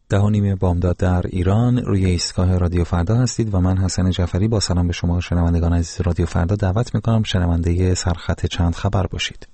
10:30 بامداد در ایران روی ایستگاه رادیو فردا هستید و من حسن جعفری با سلام به شما شنوندگان عزیز رادیو فردا دعوت میکنم شنونده سرخط چند خبر باشید.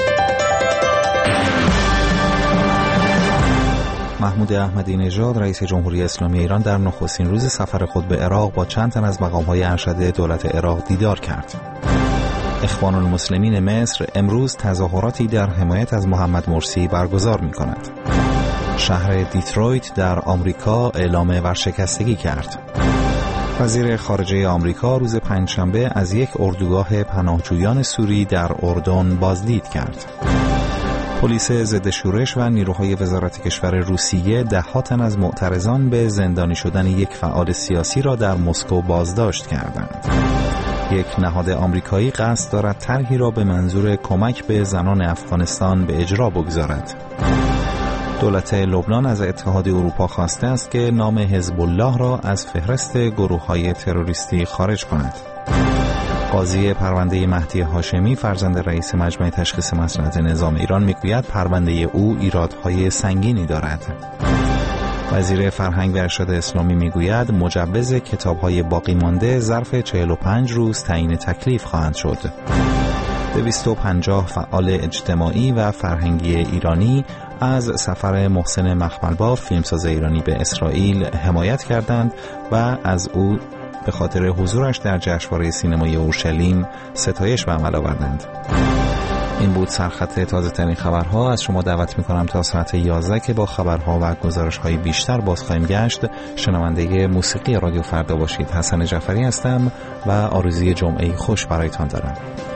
محمود احمدی نژاد رئیس جمهوری اسلامی ایران در نخستین روز سفر خود به عراق با چند تن از مقام‌های ارشد دولت عراق دیدار کرد. اخوان المسلمین مصر امروز تظاهراتی در حمایت از محمد مرسی برگزار می‌کند. شهر دیترویت در آمریکا اعلام ورشکستگی کرد. وزیر خارجه آمریکا روز پنجشنبه از یک اردوگاه پناهجویان سوری در اردن بازدید کرد. پلیس ضد شورش و نیروهای وزارت کشور روسیه 10 تن از معترضان به زندانی شدن یک فعال سیاسی را در مسکو بازداشت کردند. یک نهاد آمریکایی قصد دارد طرحی را به منظور کمک به زنان افغانستان به اجرا بگذارد. دولت لبنان از اتحاد اروپا خواسته است که نام حزب الله را از فهرست گروه‌های تروریستی خارج کند. قاضی پرونده مهدی هاشمی فرزند رئیس مجمع تشخیص مصلحت نظام ایران میگوید پرونده او ایرادهای سنگینی دارد. وزیر فرهنگ و ارشاد اسلامی میگوید مجوز کتاب‌های باقی مانده ظرف 45 روز تعیین تکلیف خواهند شد. 250 فعال اجتماعی و فرهنگی ایرانی از سفر محسن مخملباف فیلمساز ایرانی به اسرائیل حمایت کردند و از او به خاطر حضورش در جشنواره سینمای اورشلیم ستایش به عمل آوردند. این بود سرخط تازه ترین خبرها. از شما دعوت می‌کنم تا ساعت 11 که با خبرها و گزارش‌های بیشتر باز خواهیم گشت شنونده موسیقی رادیو فردا باشید. حسن جعفری هستم و آرزوی جمعه خوش برایتان دارم.